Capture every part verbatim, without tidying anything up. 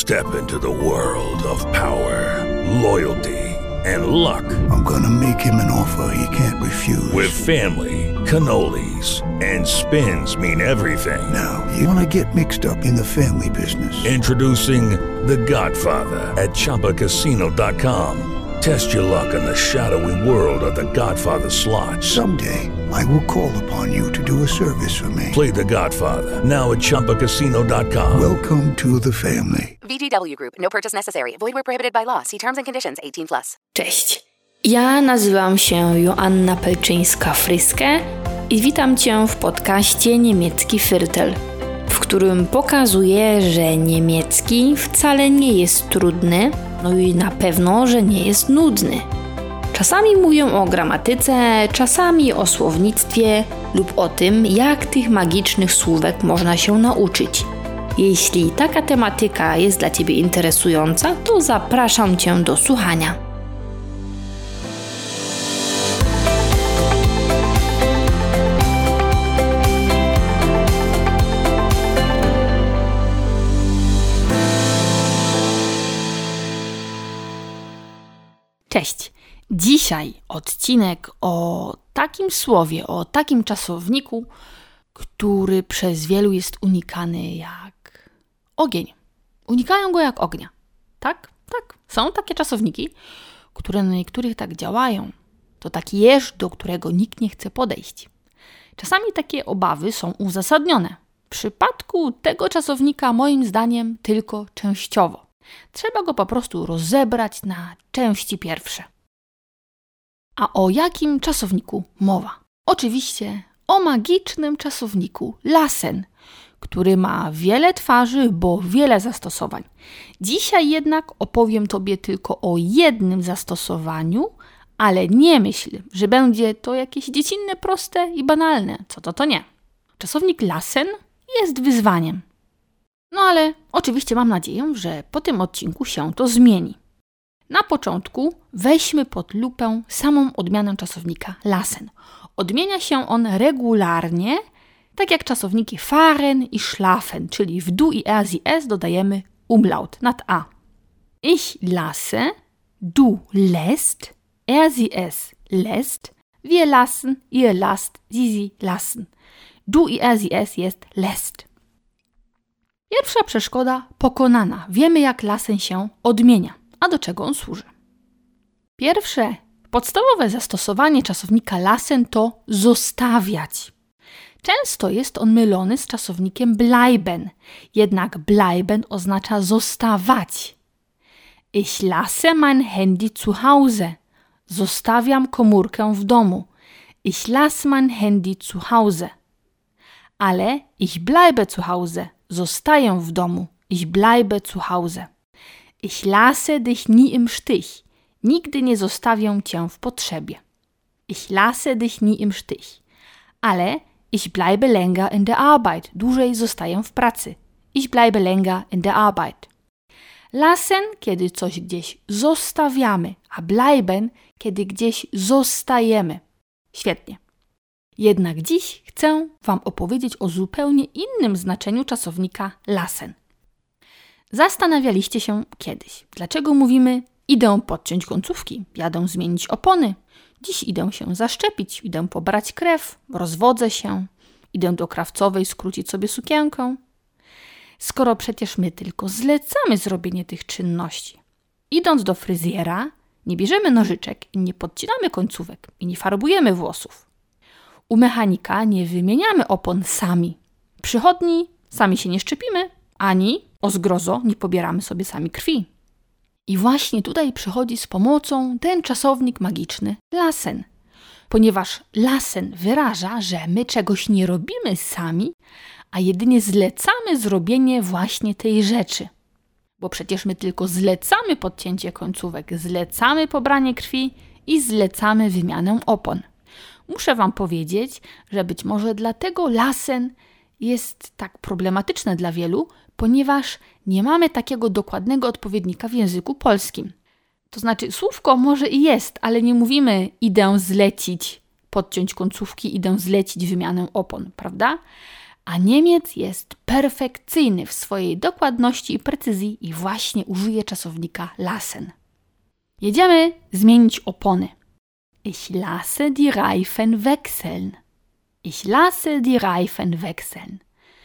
Step into the world of power, loyalty, and luck. I'm gonna make him an offer he can't refuse. With family, cannolis, and spins mean everything. Now, you wanna get mixed up in the family business. Introducing The Godfather at Chumba Casino dot com. Test your luck in the shadowy world of The Godfather slot. Someday, I will call upon you to do a service for me. Play The Godfather now at Chumba Casino dot com. Welcome to the family. V G W Group. No purchase necessary. Void where prohibited by law. See terms and conditions. eighteen plus. Cześć. Ja nazywam się Joanna Pelczyńska-Fryskę i witam Cię w podcaście Niemiecki Viertel, w którym pokazuję, że niemiecki wcale nie jest trudny, no i na pewno, że nie jest nudny. Czasami mówię o gramatyce, czasami o słownictwie lub o tym, jak tych magicznych słówek można się nauczyć. Jeśli taka tematyka jest dla Ciebie interesująca, to zapraszam Cię do słuchania. Cześć! Dzisiaj odcinek o takim słowie, o takim czasowniku, który przez wielu jest unikany jak ogień. Unikają go jak ognia. Tak? Tak. Są takie czasowniki, które na niektórych tak działają. To taki jeż, do którego nikt nie chce podejść. Czasami takie obawy są uzasadnione. W przypadku tego czasownika moim zdaniem tylko częściowo. Trzeba go po prostu rozebrać na części pierwsze. A o jakim czasowniku mowa? Oczywiście o magicznym czasowniku lassen, który ma wiele twarzy, bo wiele zastosowań. Dzisiaj jednak opowiem Tobie tylko o jednym zastosowaniu, ale nie myśl, że będzie to jakieś dziecinne, proste i banalne. Co to, to nie. Czasownik lassen jest wyzwaniem. No ale oczywiście mam nadzieję, że po tym odcinku się to zmieni. Na początku weźmy pod lupę samą odmianę czasownika lassen. Odmienia się on regularnie, tak jak czasowniki fahren i schlafen, czyli w du i er sie es dodajemy umlaut nad a. Ich lasse, du lässt, er sie es lässt, wir lassen, ihr lasst, sie sie lassen. Du i er sie es jest lässt. Pierwsza przeszkoda pokonana. Wiemy, jak lassen się odmienia. A do czego on służy? Pierwsze, podstawowe zastosowanie czasownika lassen to zostawiać. Często jest on mylony z czasownikiem bleiben, jednak bleiben oznacza zostawać. Ich lasse mein Handy zu Hause. Zostawiam komórkę w domu. Ich lasse mein Handy zu Hause. Ale ich bleibe zu Hause. Zostaję w domu. Ich bleibe zu Hause. Ich lasse dich nie im Stich. Nigdy nie zostawię Cię w potrzebie. Ich lasse dich nie im Stich. Ale ich bleibe länger in der Arbeit. Dłużej zostaję w pracy. Ich bleibe länger in der Arbeit. Lassen, kiedy coś gdzieś zostawiamy, a bleiben, kiedy gdzieś zostajemy. Świetnie. Jednak dziś chcę Wam opowiedzieć o zupełnie innym znaczeniu czasownika lassen. Zastanawialiście się kiedyś, dlaczego mówimy idę podciąć końcówki, jadę zmienić opony, dziś idę się zaszczepić, idę pobrać krew, rozwodzę się, idę do krawcowej skrócić sobie sukienkę. Skoro przecież my tylko zlecamy zrobienie tych czynności. Idąc do fryzjera, nie bierzemy nożyczek i nie podcinamy końcówek i nie farbujemy włosów. U mechanika nie wymieniamy opon sami. W przychodni sami się nie szczepimy, ani, o zgrozo, nie pobieramy sobie sami krwi. I właśnie tutaj przychodzi z pomocą ten czasownik magiczny lassen. Ponieważ lassen wyraża, że my czegoś nie robimy sami, a jedynie zlecamy zrobienie właśnie tej rzeczy. Bo przecież my tylko zlecamy podcięcie końcówek, zlecamy pobranie krwi i zlecamy wymianę opon. Muszę Wam powiedzieć, że być może dlatego lassen jest tak problematyczne dla wielu, ponieważ nie mamy takiego dokładnego odpowiednika w języku polskim. To znaczy słówko może i jest, ale nie mówimy idę zlecić, podciąć końcówki, idę zlecić wymianę opon, prawda? A Niemiec jest perfekcyjny w swojej dokładności i precyzji i właśnie użyje czasownika lassen. Jedziemy zmienić opony. Ich lasse die Reifen wechseln. Ich lasse die Reifen wechseln.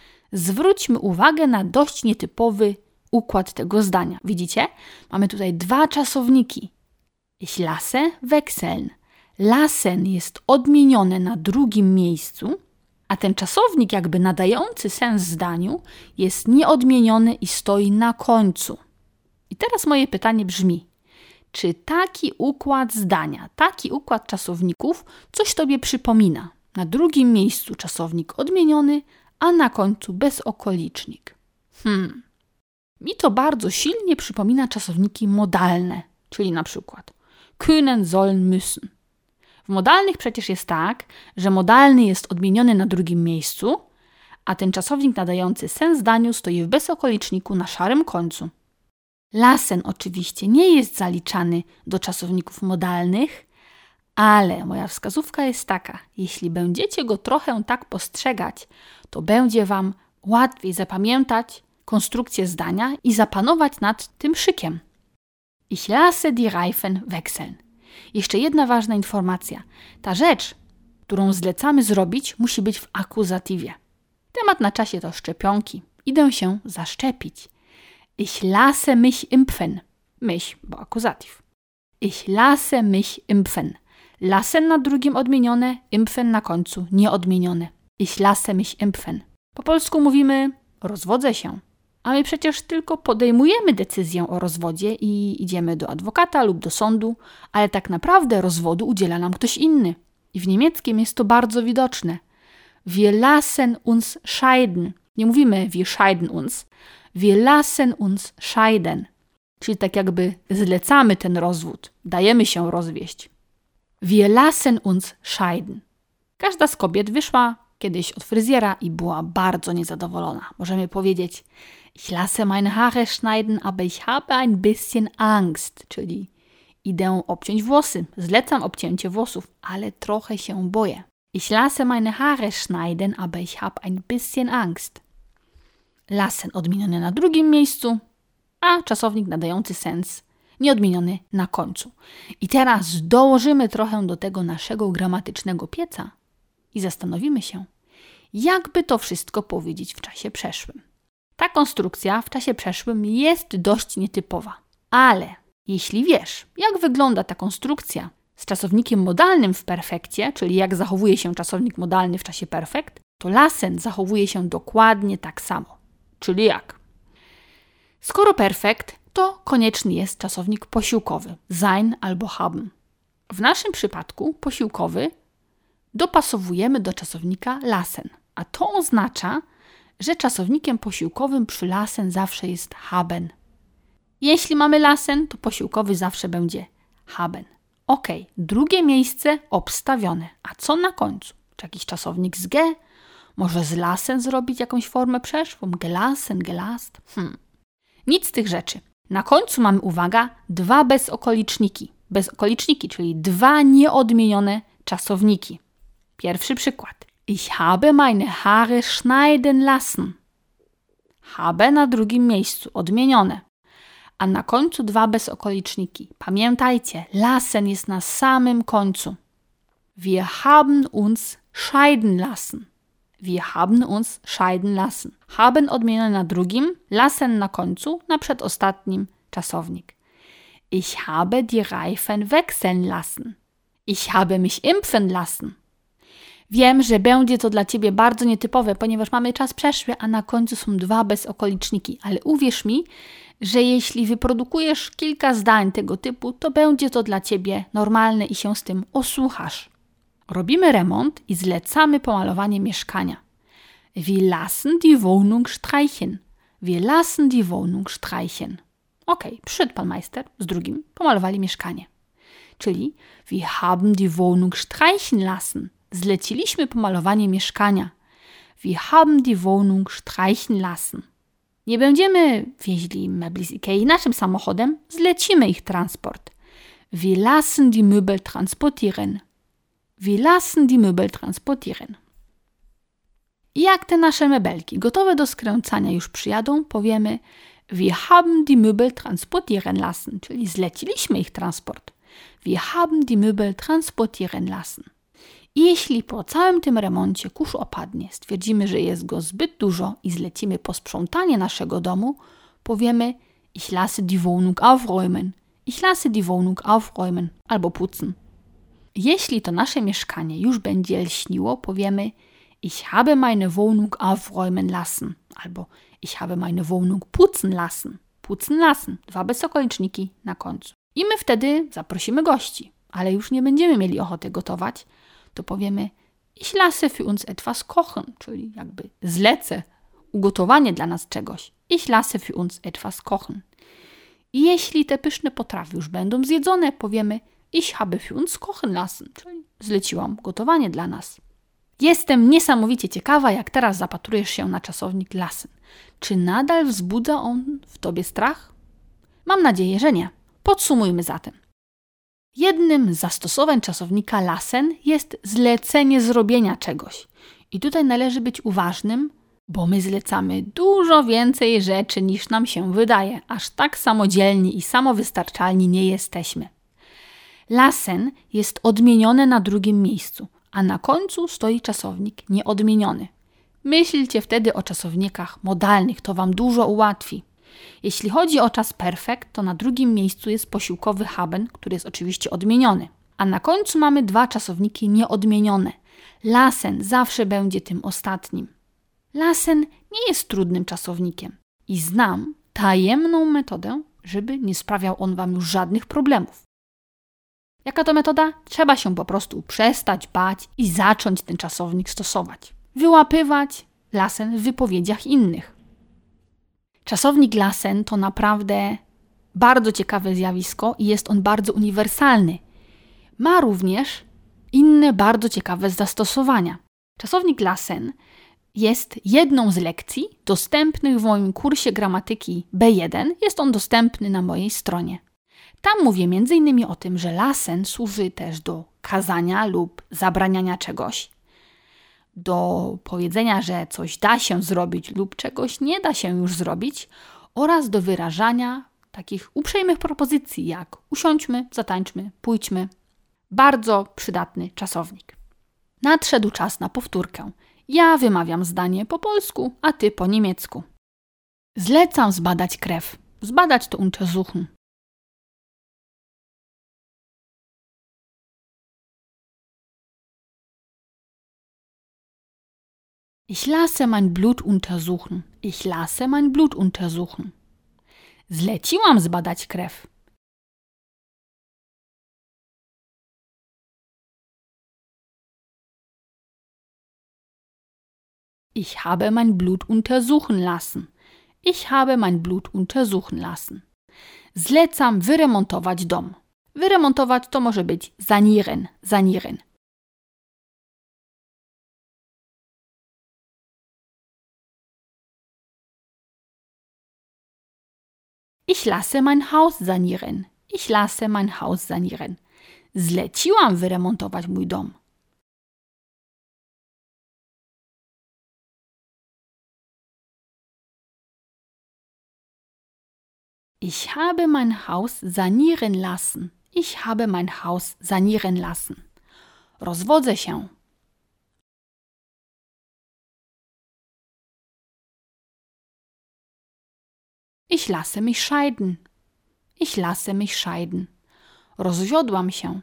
Zwróćmy uwagę na dość nietypowy układ tego zdania. Widzicie? Mamy tutaj dwa czasowniki. Ich lasse wechseln. Lassen jest odmienione na drugim miejscu, a ten czasownik jakby nadający sens zdaniu jest nieodmieniony i stoi na końcu. I teraz moje pytanie brzmi, czy taki układ zdania, taki układ czasowników coś Tobie przypomina? Na drugim miejscu czasownik odmieniony, a na końcu bezokolicznik. Hmm. Mi to bardzo silnie przypomina czasowniki modalne, czyli na przykład können, sollen, müssen. W modalnych przecież jest tak, że modalny jest odmieniony na drugim miejscu, a ten czasownik nadający sens zdaniu stoi w bezokoliczniku na szarym końcu. Lassen oczywiście nie jest zaliczany do czasowników modalnych, ale moja wskazówka jest taka, jeśli będziecie go trochę tak postrzegać, to będzie Wam łatwiej zapamiętać konstrukcję zdania i zapanować nad tym szykiem. Ich lasse die Reifen wechseln. Jeszcze jedna ważna informacja. Ta rzecz, którą zlecamy zrobić, musi być w akuzatywie. Temat na czasie to szczepionki. Idę się zaszczepić. Ich lasse mich impfen. Mich, bo akuzatyw. Ich lasse mich impfen. Lassen na drugim odmienione, impfen na końcu nieodmienione. Ich lasse mich impfen. Po polsku mówimy rozwodzę się. A my przecież tylko podejmujemy decyzję o rozwodzie i idziemy do adwokata lub do sądu, ale tak naprawdę rozwodu udziela nam ktoś inny. I w niemieckim jest to bardzo widoczne. Wir lassen uns scheiden. Nie mówimy wir scheiden uns. Wir lassen uns scheiden. Czyli tak jakby zlecamy ten rozwód. Dajemy się rozwieść. Wir lassen uns scheiden. Każda z kobiet wyszła kiedyś od fryzjera i była bardzo niezadowolona. Możemy powiedzieć ich lasse meine Haare schneiden, aber ich habe ein bisschen Angst. Czyli idę obciąć włosy. Zlecam obcięcie włosów, ale trochę się boję. Ich lasse meine Haare schneiden, aber ich habe ein bisschen Angst. Lassen odmieniony na drugim miejscu, a czasownik nadający sens nieodmieniony na końcu. I teraz dołożymy trochę do tego naszego gramatycznego pieca i zastanowimy się, jakby to wszystko powiedzieć w czasie przeszłym. Ta konstrukcja w czasie przeszłym jest dość nietypowa, ale jeśli wiesz, jak wygląda ta konstrukcja z czasownikiem modalnym w perfekcie, czyli jak zachowuje się czasownik modalny w czasie perfekt, to lassen zachowuje się dokładnie tak samo. Czyli jak? Skoro perfekt, to konieczny jest czasownik posiłkowy, sein albo haben. W naszym przypadku posiłkowy dopasowujemy do czasownika lassen, a to oznacza, że czasownikiem posiłkowym przy lassen zawsze jest haben. Jeśli mamy lassen, to posiłkowy zawsze będzie haben. Ok, drugie miejsce obstawione. A co na końcu? Czy jakiś czasownik z ge? Może z lassen zrobić jakąś formę przeszłą? Gelassen, gelast? Hmm. Nic z tych rzeczy. Na końcu mamy, uwaga, dwa bezokoliczniki. Bezokoliczniki, czyli dwa nieodmienione czasowniki. Pierwszy przykład. Ich habe meine Haare schneiden lassen. Habe na drugim miejscu, odmienione. A na końcu dwa bezokoliczniki. Pamiętajcie, lassen jest na samym końcu. Wir haben uns scheiden lassen. Wir haben uns scheiden lassen. Haben odmienione na drugim, lassen na końcu, na przedostatnim czasownik. Ich habe die Reifen wechseln lassen. Ich habe mich impfen lassen. Wiem, że będzie to dla Ciebie bardzo nietypowe, ponieważ mamy czas przeszły, a na końcu są dwa bezokoliczniki. Ale uwierz mi, że jeśli wyprodukujesz kilka zdań tego typu, to będzie to dla Ciebie normalne i się z tym osłuchasz. Robimy remont i zlecamy pomalowanie mieszkania. Wir lassen die Wohnung streichen. Wir lassen die Wohnung streichen. Ok, przyszedł pan majster z drugim, pomalowali mieszkanie. Czyli wir haben die Wohnung streichen lassen. Zleciliśmy pomalowanie mieszkania. Wir haben die Wohnung streichen lassen. Nie będziemy wieźli mebli z Ikei naszym samochodem, zlecimy ich transport. Wir lassen die Möbel transportieren. Wir lassen die Möbel transportieren. I jak te nasze mebelki gotowe do skręcania już przyjadą, powiemy Wir haben die Möbel transportieren lassen, czyli zleciliśmy ich transport. Wir haben die Möbel transportieren lassen. I jeśli po całym tym remoncie kurz opadnie, stwierdzimy, że jest go zbyt dużo i zlecimy posprzątanie naszego domu, powiemy Ich lasse die Wohnung aufräumen. Ich lasse die Wohnung aufräumen albo putzen. Jeśli to nasze mieszkanie już będzie lśniło, powiemy Ich habe meine Wohnung aufräumen lassen albo Ich habe meine Wohnung putzen lassen. Putzen lassen. Dwa bezokoliczniki na końcu. I my wtedy zaprosimy gości, ale już nie będziemy mieli ochoty gotować, to powiemy Ich lasse für uns etwas kochen, czyli jakby zlecę ugotowanie dla nas czegoś. Ich lasse für uns etwas kochen. I jeśli te pyszne potrawy już będą zjedzone, powiemy Ich habe für uns kochen lassen, czyli zleciłam gotowanie dla nas. Jestem niesamowicie ciekawa, jak teraz zapatrujesz się na czasownik lassen. Czy nadal wzbudza on w tobie strach? Mam nadzieję, że nie. Podsumujmy zatem. Jednym z zastosowań czasownika lassen jest zlecenie zrobienia czegoś. I tutaj należy być uważnym, bo my zlecamy dużo więcej rzeczy niż nam się wydaje. Aż tak samodzielni i samowystarczalni nie jesteśmy. Lassen jest odmienione na drugim miejscu, a na końcu stoi czasownik nieodmieniony. Myślcie wtedy o czasownikach modalnych, to wam dużo ułatwi. Jeśli chodzi o czas perfekt, to na drugim miejscu jest posiłkowy haben, który jest oczywiście odmieniony. A na końcu mamy dwa czasowniki nieodmienione. Lassen zawsze będzie tym ostatnim. Lassen nie jest trudnym czasownikiem i znam tajemną metodę, żeby nie sprawiał on wam już żadnych problemów. Jaka to metoda? Trzeba się po prostu przestać bać i zacząć ten czasownik stosować. Wyłapywać lassen w wypowiedziach innych. Czasownik lassen to naprawdę bardzo ciekawe zjawisko i jest on bardzo uniwersalny. Ma również inne bardzo ciekawe zastosowania. Czasownik lassen jest jedną z lekcji dostępnych w moim kursie gramatyki B jeden. Jest on dostępny na mojej stronie. Tam mówię między innymi o tym, że lassen służy też do kazania lub zabraniania czegoś, do powiedzenia, że coś da się zrobić lub czegoś nie da się już zrobić oraz do wyrażania takich uprzejmych propozycji jak usiądźmy, zatańczmy, pójdźmy. Bardzo przydatny czasownik. Nadszedł czas na powtórkę. Ja wymawiam zdanie po polsku, a ty po niemiecku. Zlecam zbadać krew. Zbadać to untersuchen. Ich lasse mein Blut untersuchen. Ich lasse mein Blut untersuchen. Zleciłam zbadać krew. Ich habe mein Blut untersuchen lassen. Ich habe mein Blut untersuchen lassen. Zlecam wyremontować dom. Wyremontować to może być sanieren, sanieren. Ich lasse mein Haus sanieren. Ich lasse mein Haus sanieren. Zleciłam wyremontować mój dom. Ich habe mein Haus sanieren lassen. Ich habe mein Haus sanieren lassen. Rozwodzę się. Ich lasse mich scheiden. Ich lasse mich scheiden. Rozwiodłam się.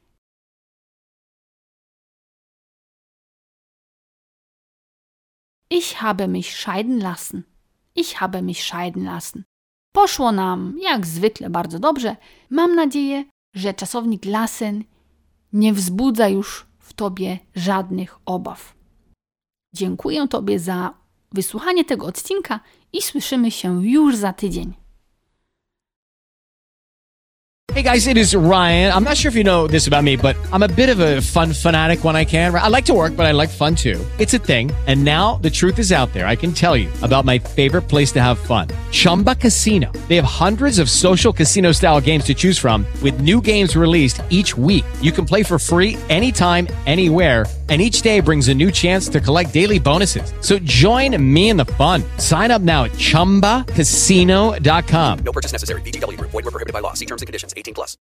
Ich habe mich scheiden lassen. Ich habe mich scheiden lassen. Poszło nam, jak zwykle, bardzo dobrze. Mam nadzieję, że czasownik lassen nie wzbudza już w tobie żadnych obaw. Dziękuję tobie za wysłuchanie tego odcinka i słyszymy się już za tydzień. Hey guys, it is Ryan. I'm not sure if you know this about me, but I'm a bit of a fun fanatic when I can. I like to work, but I like fun too. It's a thing. And now the truth is out there. I can tell you about my favorite place to have fun. Chumba Casino. They have hundreds of social casino style games to choose from with new games released each week. You can play for free anytime, anywhere. And each day brings a new chance to collect daily bonuses. So join me in the fun. Sign up now at chumba casino dot com. No purchase necessary. V G W Group. Void where prohibited by law. See terms and conditions. eighteen plus.